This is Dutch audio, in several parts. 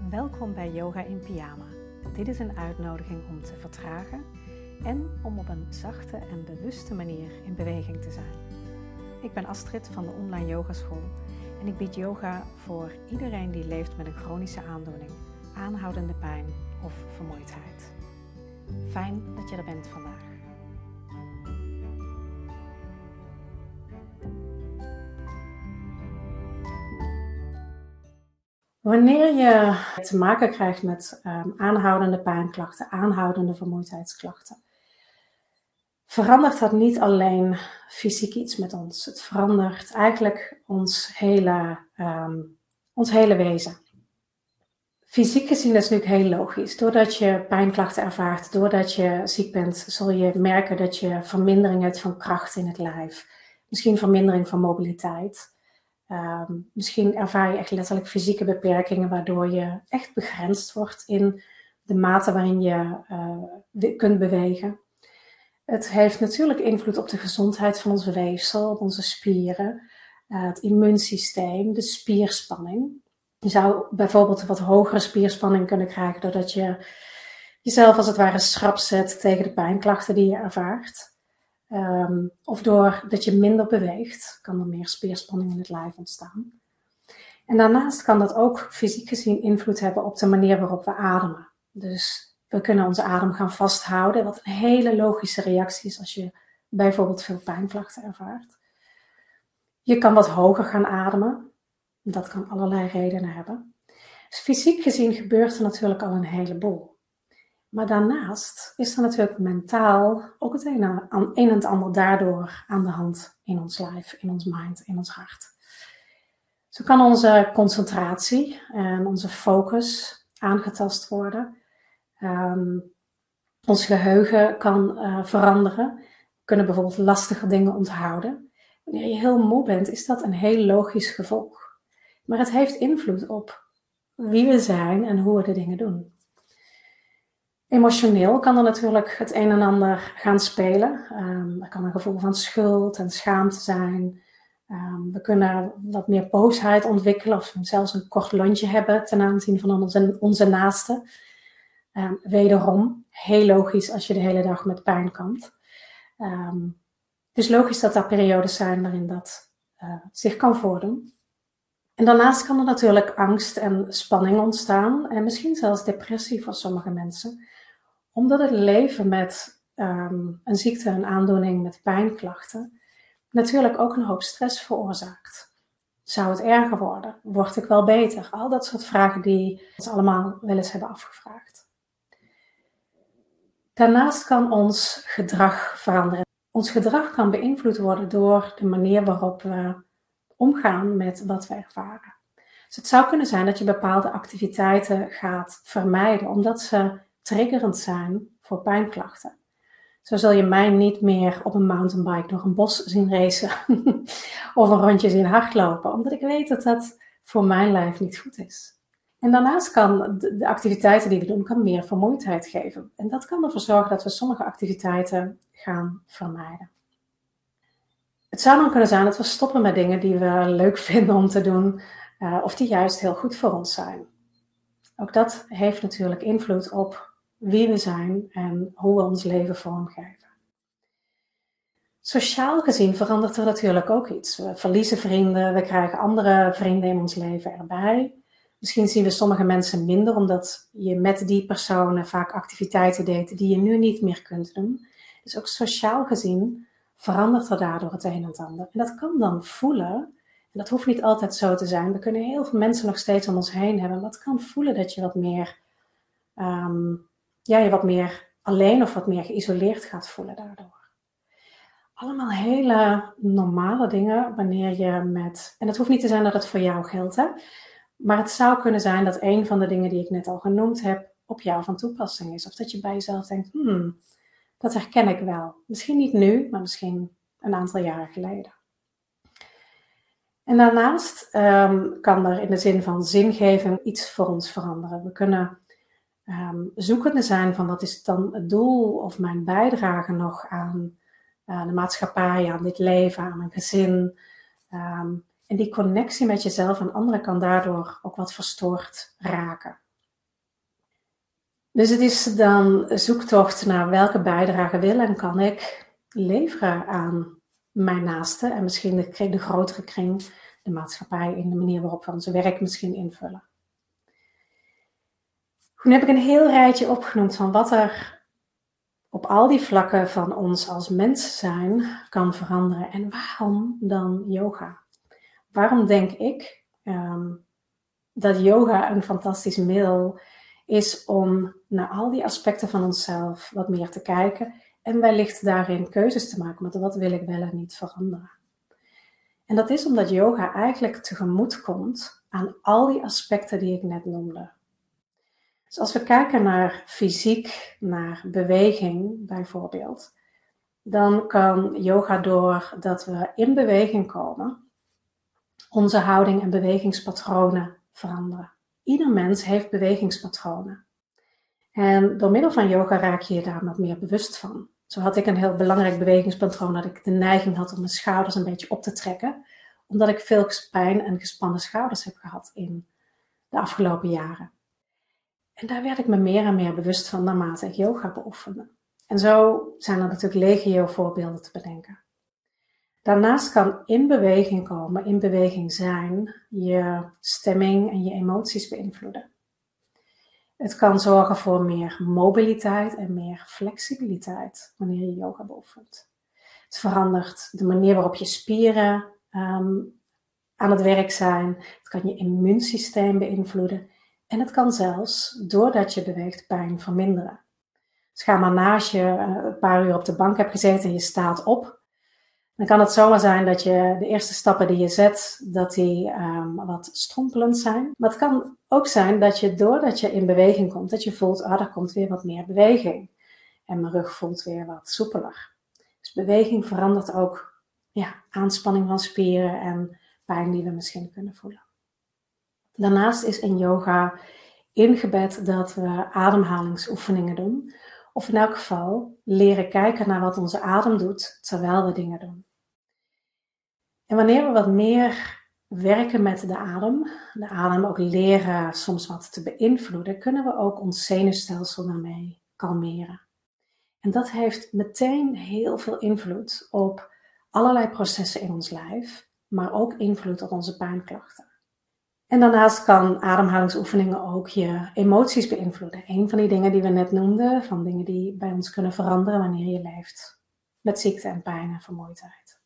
Welkom bij Yoga in Pyjama. Dit is een uitnodiging om te vertragen en om op een zachte en bewuste manier in beweging te zijn. Ik ben Astrid van de online yogaschool en ik bied yoga voor iedereen die leeft met een chronische aandoening, aanhoudende pijn of vermoeidheid. Fijn dat je er bent vandaag. Wanneer je te maken krijgt met aanhoudende pijnklachten, aanhoudende vermoeidheidsklachten, verandert dat niet alleen fysiek iets met ons. Het verandert eigenlijk ons hele wezen. Fysiek gezien is het natuurlijk heel logisch. Doordat je pijnklachten ervaart, doordat je ziek bent, zul je merken dat je vermindering hebt van kracht in het lijf. Misschien vermindering van mobiliteit. Misschien ervaar je echt letterlijk fysieke beperkingen, waardoor je echt begrensd wordt in de mate waarin je kunt bewegen. Het heeft natuurlijk invloed op de gezondheid van onze weefsel, op onze spieren, het immuunsysteem, de spierspanning. Je zou bijvoorbeeld een wat hogere spierspanning kunnen krijgen doordat je jezelf als het ware schrap zet tegen de pijnklachten die je ervaart. Of doordat je minder beweegt, kan er meer spierspanning in het lijf ontstaan. En daarnaast kan dat ook fysiek gezien invloed hebben op de manier waarop we ademen. Dus we kunnen onze adem gaan vasthouden, wat een hele logische reactie is als je bijvoorbeeld veel pijnklachten ervaart. Je kan wat hoger gaan ademen. Dat kan allerlei redenen hebben. Dus fysiek gezien gebeurt er natuurlijk al een heleboel. Maar daarnaast is er natuurlijk mentaal ook het een en het ander daardoor aan de hand in ons lijf, in ons mind, in ons hart. Zo kan onze concentratie en onze focus aangetast worden. Ons geheugen kan veranderen. We kunnen bijvoorbeeld lastige dingen onthouden. Wanneer je heel moe bent, is dat een heel logisch gevolg. Maar het heeft invloed op wie we zijn en hoe we de dingen doen. Emotioneel kan er natuurlijk het een en ander gaan spelen. Er kan een gevoel van schuld en schaamte zijn. We kunnen wat meer boosheid ontwikkelen of zelfs een kort lontje hebben ten aanzien van onze naasten. Wederom, heel logisch als je de hele dag met pijn kampt. Het is logisch dat er periodes zijn waarin dat zich kan voordoen. En daarnaast kan er natuurlijk angst en spanning ontstaan en misschien zelfs depressie voor sommige mensen. Omdat het leven met een ziekte, een aandoening met pijnklachten natuurlijk ook een hoop stress veroorzaakt. Zou het erger worden? Word ik wel beter? Al dat soort vragen die ons allemaal wel eens hebben afgevraagd. Daarnaast kan ons gedrag veranderen. Ons gedrag kan beïnvloed worden door de manier waarop we omgaan met wat we ervaren. Dus het zou kunnen zijn dat je bepaalde activiteiten gaat vermijden, omdat ze triggerend zijn voor pijnklachten. Zo zul je mij niet meer op een mountainbike door een bos zien racen of een rondje zien hardlopen, omdat ik weet dat dat voor mijn lijf niet goed is. En daarnaast kan de activiteiten die we doen, kan meer vermoeidheid geven. En dat kan ervoor zorgen dat we sommige activiteiten gaan vermijden. Het zou dan kunnen zijn dat we stoppen met dingen die we leuk vinden om te doen, of die juist heel goed voor ons zijn. Ook dat heeft natuurlijk invloed op wie we zijn en hoe we ons leven vormgeven. Sociaal gezien verandert er natuurlijk ook iets. We verliezen vrienden, we krijgen andere vrienden in ons leven erbij. Misschien zien we sommige mensen minder, omdat je met die personen vaak activiteiten deed die je nu niet meer kunt doen. Dus ook sociaal gezien verandert er daardoor het een en het ander. En dat kan dan voelen, en dat hoeft niet altijd zo te zijn. We kunnen heel veel mensen nog steeds om ons heen hebben, maar het kan voelen dat je wat meer, je wat meer alleen of wat meer geïsoleerd gaat voelen daardoor. Allemaal hele normale dingen wanneer je en het hoeft niet te zijn dat het voor jou geldt, hè? Maar het zou kunnen zijn dat een van de dingen die ik net al genoemd heb op jou van toepassing is. Of dat je bij jezelf denkt, dat herken ik wel. Misschien niet nu, maar misschien een aantal jaren geleden. En daarnaast kan er in de zin van zingeving iets voor ons veranderen. We kunnen zoekende zijn van wat is dan het doel of mijn bijdrage nog aan de maatschappij, aan dit leven, aan mijn gezin. En die connectie met jezelf en anderen kan daardoor ook wat verstoord raken. Dus het is dan zoektocht naar welke bijdrage wil en kan ik leveren aan mijn naasten en misschien de grotere kring, de maatschappij, in de manier waarop we ons werk misschien invullen. Toen heb ik een heel rijtje opgenoemd van wat er op al die vlakken van ons als mens zijn kan veranderen. En waarom dan yoga? Waarom denk ik dat yoga een fantastisch middel is om naar al die aspecten van onszelf wat meer te kijken en wellicht daarin keuzes te maken met wat wil ik wel en niet veranderen. En dat is omdat yoga eigenlijk tegemoet komt aan al die aspecten die ik net noemde. Dus als we kijken naar fysiek, naar beweging bijvoorbeeld, dan kan yoga doordat we in beweging komen, onze houding en bewegingspatronen veranderen. Ieder mens heeft bewegingspatronen. En door middel van yoga raak je je daar wat meer bewust van. Zo had ik een heel belangrijk bewegingspatroon dat ik de neiging had om mijn schouders een beetje op te trekken, omdat ik veel pijn en gespannen schouders heb gehad in de afgelopen jaren. En daar werd ik me meer en meer bewust van naarmate ik yoga beoefende. En zo zijn er natuurlijk legio voorbeelden te bedenken. Daarnaast kan in beweging komen, in beweging zijn, je stemming en je emoties beïnvloeden. Het kan zorgen voor meer mobiliteit en meer flexibiliteit wanneer je yoga beoefent. Het verandert de manier waarop je spieren aan het werk zijn. Het kan je immuunsysteem beïnvloeden. En het kan zelfs, doordat je beweegt, pijn verminderen. Dus ga maar na als je een paar uur op de bank hebt gezeten en je staat op. Dan kan het zomaar zijn dat je de eerste stappen die je zet, dat die wat strompelend zijn. Maar het kan ook zijn dat je, doordat je in beweging komt, dat je voelt, er komt weer wat meer beweging. En mijn rug voelt weer wat soepeler. Dus beweging verandert ook aanspanning van spieren en pijn die we misschien kunnen voelen. Daarnaast is in yoga ingebed dat we ademhalingsoefeningen doen. Of in elk geval leren kijken naar wat onze adem doet terwijl we dingen doen. En wanneer we wat meer werken met de adem ook leren soms wat te beïnvloeden, kunnen we ook ons zenuwstelsel daarmee kalmeren. En dat heeft meteen heel veel invloed op allerlei processen in ons lijf, maar ook invloed op onze pijnklachten. En daarnaast kan ademhalingsoefeningen ook je emoties beïnvloeden. Een van die dingen die we net noemden, van dingen die bij ons kunnen veranderen wanneer je leeft met ziekte en pijn en vermoeidheid.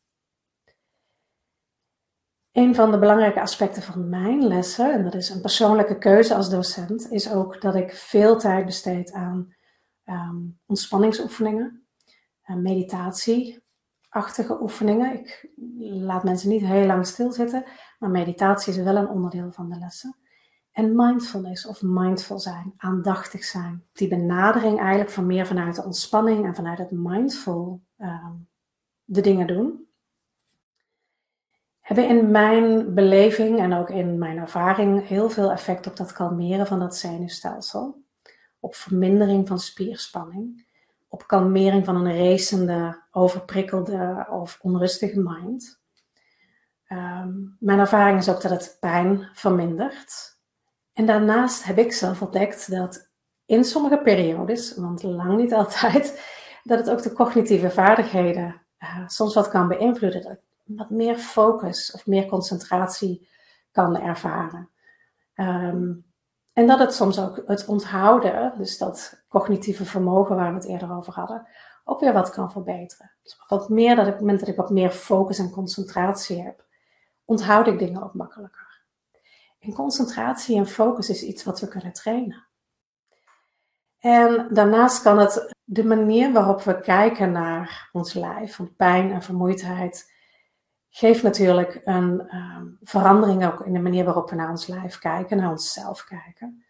Een van de belangrijke aspecten van mijn lessen, en dat is een persoonlijke keuze als docent, is ook dat ik veel tijd besteed aan ontspanningsoefeningen, meditatieachtige oefeningen. Ik laat mensen niet heel lang stilzitten, maar meditatie is wel een onderdeel van de lessen. En mindfulness of mindful zijn, aandachtig zijn. Die benadering eigenlijk van meer vanuit de ontspanning en vanuit het mindful de dingen doen. Hebben in mijn beleving en ook in mijn ervaring heel veel effect op dat kalmeren van dat zenuwstelsel. Op vermindering van spierspanning. Op kalmering van een racende, overprikkelde of onrustige mind. Mijn ervaring is ook dat het pijn vermindert. En daarnaast heb ik zelf ontdekt dat in sommige periodes, want lang niet altijd, dat het ook de cognitieve vaardigheden soms wat kan beïnvloeden. Dat ik wat meer focus of meer concentratie kan ervaren. En dat het soms ook het onthouden, dus dat cognitieve vermogen waar we het eerder over hadden, ook weer wat kan verbeteren. Dus wat meer dat op het moment dat ik wat meer focus en concentratie heb, onthoud ik dingen ook makkelijker. En concentratie en focus is iets wat we kunnen trainen. En daarnaast kan het de manier waarop we kijken naar ons lijf, van pijn en vermoeidheid, geeft natuurlijk een verandering ook in de manier waarop we naar ons lijf kijken, naar onszelf kijken.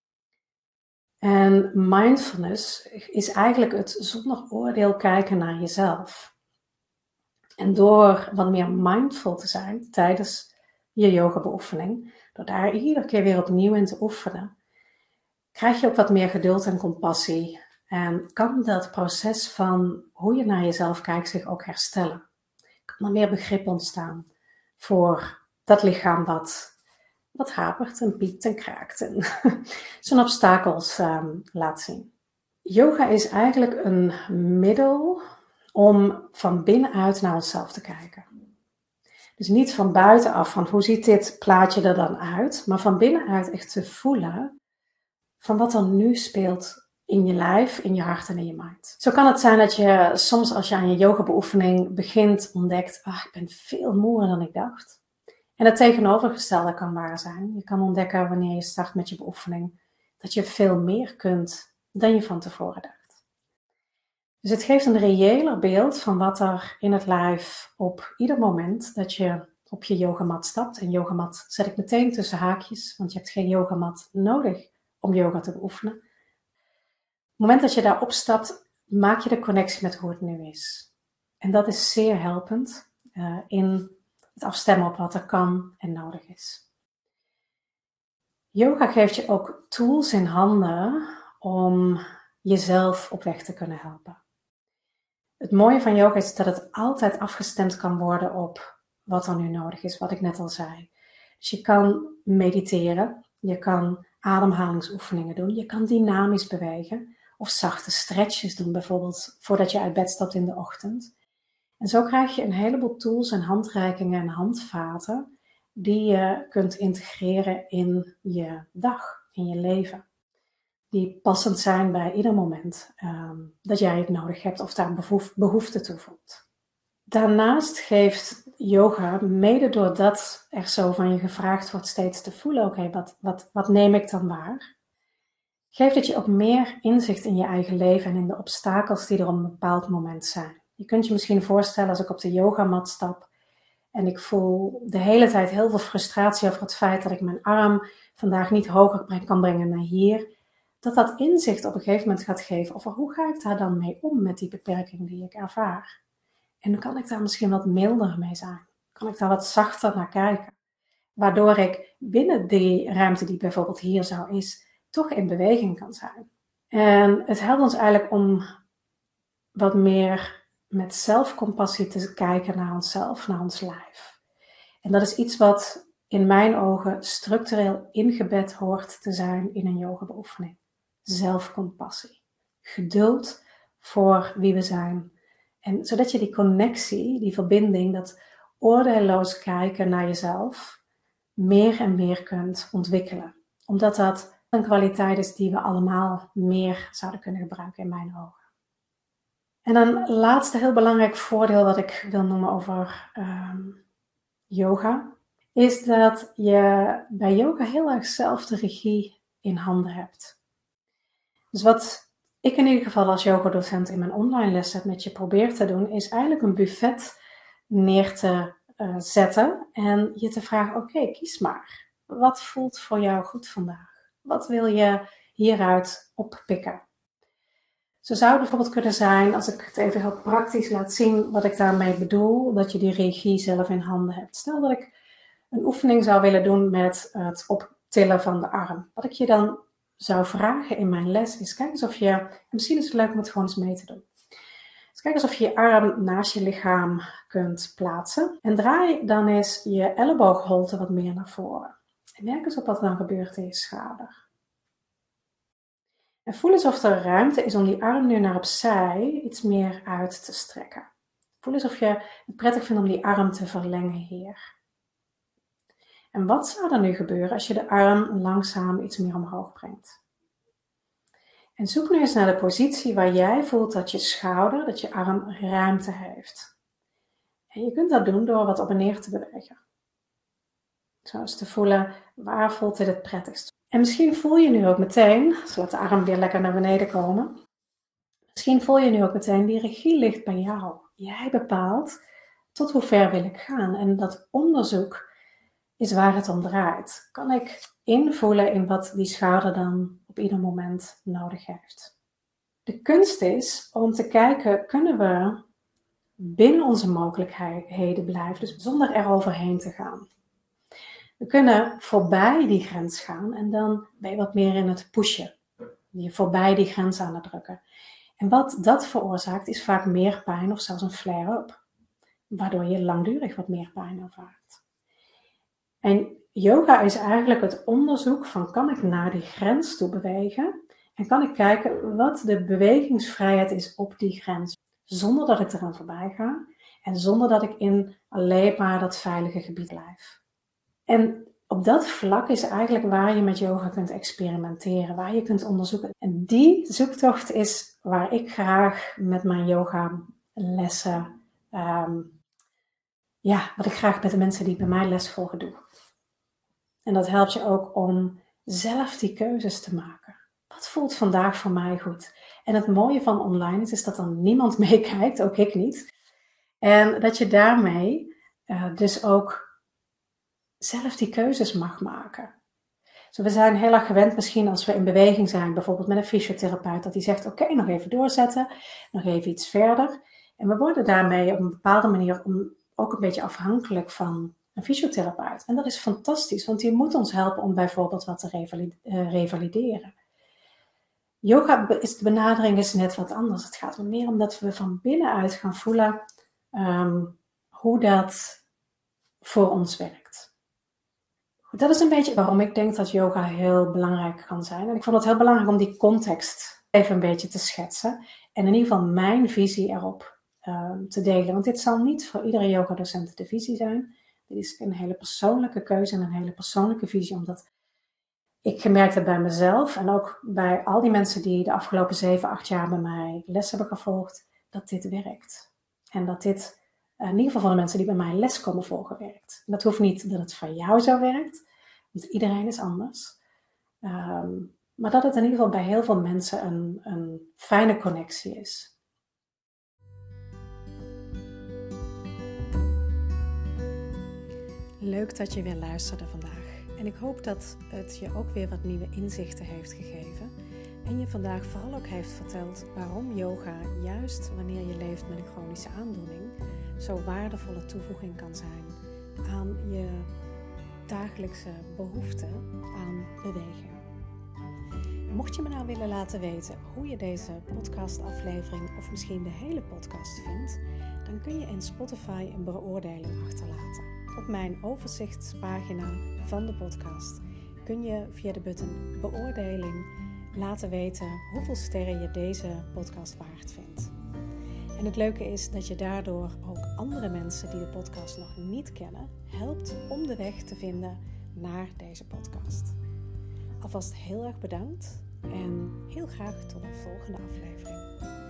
En mindfulness is eigenlijk het zonder oordeel kijken naar jezelf. En door wat meer mindful te zijn tijdens je yogabeoefening, door daar iedere keer weer opnieuw in te oefenen, krijg je ook wat meer geduld en compassie. En kan dat proces van hoe je naar jezelf kijkt zich ook herstellen. Kan er meer begrip ontstaan voor dat lichaam wat wat hapert en piept en kraakt en zijn obstakels laat zien. Yoga is eigenlijk een middel om van binnenuit naar onszelf te kijken. Dus niet van buitenaf, van hoe ziet dit plaatje er dan uit, maar van binnenuit echt te voelen van wat er nu speelt in je lijf, in je hart en in je mind. Zo kan het zijn dat je soms als je aan je yogabeoefening begint ontdekt, ik ben veel moeer dan ik dacht. En het tegenovergestelde kan waar zijn. Je kan ontdekken wanneer je start met je beoefening dat je veel meer kunt dan je van tevoren dacht. Dus het geeft een reëler beeld van wat er in het lijf op ieder moment dat je op je yogamat stapt. En yogamat zet ik meteen tussen haakjes, want je hebt geen yogamat nodig om yoga te beoefenen. Op het moment dat je daarop stapt, maak je de connectie met hoe het nu is. En dat is zeer helpend in het afstemmen op wat er kan en nodig is. Yoga geeft je ook tools in handen om jezelf op weg te kunnen helpen. Het mooie van yoga is dat het altijd afgestemd kan worden op wat er nu nodig is, wat ik net al zei. Dus je kan mediteren, je kan ademhalingsoefeningen doen, je kan dynamisch bewegen of zachte stretches doen, bijvoorbeeld voordat je uit bed stapt in de ochtend. En zo krijg je een heleboel tools en handreikingen en handvaten die je kunt integreren in je dag, in je leven. Die passend zijn bij ieder moment dat jij het nodig hebt of daar behoefte toe voelt. Daarnaast geeft yoga, mede doordat er zo van je gevraagd wordt steeds te voelen, oké, wat neem ik dan waar? Geeft het je ook meer inzicht in je eigen leven en in de obstakels die er op een bepaald moment zijn. Je kunt je misschien voorstellen als ik op de yogamat stap en ik voel de hele tijd heel veel frustratie over het feit dat ik mijn arm vandaag niet hoger kan brengen naar hier. Dat inzicht op een gegeven moment gaat geven over hoe ga ik daar dan mee om met die beperking die ik ervaar. En dan kan ik daar misschien wat milder mee zijn. Kan ik daar wat zachter naar kijken. Waardoor ik binnen die ruimte die bijvoorbeeld hier zo is, toch in beweging kan zijn. En het helpt ons eigenlijk om wat meer met zelfcompassie te kijken naar onszelf, naar ons lijf. En dat is iets wat in mijn ogen structureel ingebed hoort te zijn in een yogabeoefening. Zelfcompassie. Geduld voor wie we zijn. En zodat je die connectie, die verbinding, dat oordeelloos kijken naar jezelf, meer en meer kunt ontwikkelen. Omdat dat een kwaliteit is die we allemaal meer zouden kunnen gebruiken in mijn ogen. En een laatste heel belangrijk voordeel wat ik wil noemen over yoga, is dat je bij yoga heel erg zelf de regie in handen hebt. Dus wat ik in ieder geval als yogadocent in mijn online lessen met je probeer te doen, is eigenlijk een buffet neer te zetten en je te vragen, oké, kies maar. Wat voelt voor jou goed vandaag? Wat wil je hieruit oppikken? Zo zou het bijvoorbeeld kunnen zijn, als ik het even heel praktisch laat zien wat ik daarmee bedoel, dat je die regie zelf in handen hebt. Stel dat ik een oefening zou willen doen met het optillen van de arm. Wat ik je dan zou vragen in mijn les is, kijk eens of je, en misschien is het leuk om het gewoon eens mee te doen. Dus kijk eens of je je arm naast je lichaam kunt plaatsen. En draai dan eens je elleboogholte wat meer naar voren. En merk eens op wat er dan gebeurt in je schouder. En voel eens of er ruimte is om die arm nu naar opzij iets meer uit te strekken. Voel eens of je het prettig vindt om die arm te verlengen hier. En wat zou er nu gebeuren als je de arm langzaam iets meer omhoog brengt? En zoek nu eens naar de positie waar jij voelt dat je schouder, dat je arm ruimte heeft. En je kunt dat doen door wat op en neer te bewegen. Zo eens te voelen, waar voelt dit het prettigst? En misschien voel je nu ook meteen, dus laat de arm weer lekker naar beneden komen. Misschien voel je nu ook meteen, die regie ligt bij jou. Jij bepaalt tot hoe ver wil ik gaan. En dat onderzoek is waar het om draait. Kan ik invoelen in wat die schouder dan op ieder moment nodig heeft. De kunst is om te kijken, kunnen we binnen onze mogelijkheden blijven, dus zonder er overheen te gaan. We kunnen voorbij die grens gaan en dan ben je wat meer in het pushen. Je voorbij die grens aan het drukken. En wat dat veroorzaakt is vaak meer pijn of zelfs een flare-up. Waardoor je langdurig wat meer pijn ervaart. En yoga is eigenlijk het onderzoek van, kan ik naar die grens toe bewegen? En kan ik kijken wat de bewegingsvrijheid is op die grens, zonder dat ik eraan voorbij ga en zonder dat ik in alleen maar dat veilige gebied blijf. En op dat vlak is eigenlijk waar je met yoga kunt experimenteren, waar je kunt onderzoeken. En die zoektocht is waar ik graag met mijn yoga lessen, wat ik graag met de mensen die bij mij les volgen doe. En dat helpt je ook om zelf die keuzes te maken. Wat voelt vandaag voor mij goed? En het mooie van online is dat er niemand meekijkt, ook ik niet. En dat je daarmee dus ook zelf die keuzes mag maken. Zo, we zijn heel erg gewend misschien als we in beweging zijn, bijvoorbeeld met een fysiotherapeut, dat die zegt, oké, nog even doorzetten, nog even iets verder. En we worden daarmee op een bepaalde manier ook een beetje afhankelijk van een fysiotherapeut. En dat is fantastisch, want die moet ons helpen om bijvoorbeeld wat te revalideren. Yoga de benadering is net wat anders. Het gaat er meer om dat we van binnenuit gaan voelen hoe dat voor ons werkt. Dat is een beetje waarom ik denk dat yoga heel belangrijk kan zijn. En ik vond het heel belangrijk om die context even een beetje te schetsen. En in ieder geval mijn visie erop te delen. Want dit zal niet voor iedere yogadocent de visie zijn. Dit is een hele persoonlijke keuze en een hele persoonlijke visie. Omdat ik gemerkt heb bij mezelf en ook bij al die mensen die de afgelopen 7, 8 jaar bij mij les hebben gevolgd, dat dit werkt. En dat dit in ieder geval van de mensen die bij mij les komen volgen werkt. En dat hoeft niet dat het voor jou zo werkt, want iedereen is anders. Maar dat het in ieder geval bij heel veel mensen een fijne connectie is. Leuk dat je weer luisterde vandaag. En ik hoop dat het je ook weer wat nieuwe inzichten heeft gegeven. En je vandaag vooral ook heeft verteld waarom yoga, juist wanneer je leeft met een chronische aandoening, zo waardevolle toevoeging kan zijn aan je dagelijkse behoefte aan beweging. Mocht je me nou willen laten weten hoe je deze podcastaflevering of misschien de hele podcast vindt, dan kun je in Spotify een beoordeling achterlaten. Op mijn overzichtspagina van de podcast kun je via de button beoordeling laten weten hoeveel sterren je deze podcast waard vindt. En het leuke is dat je daardoor ook andere mensen die de podcast nog niet kennen, helpt om de weg te vinden naar deze podcast. Alvast heel erg bedankt en heel graag tot een volgende aflevering.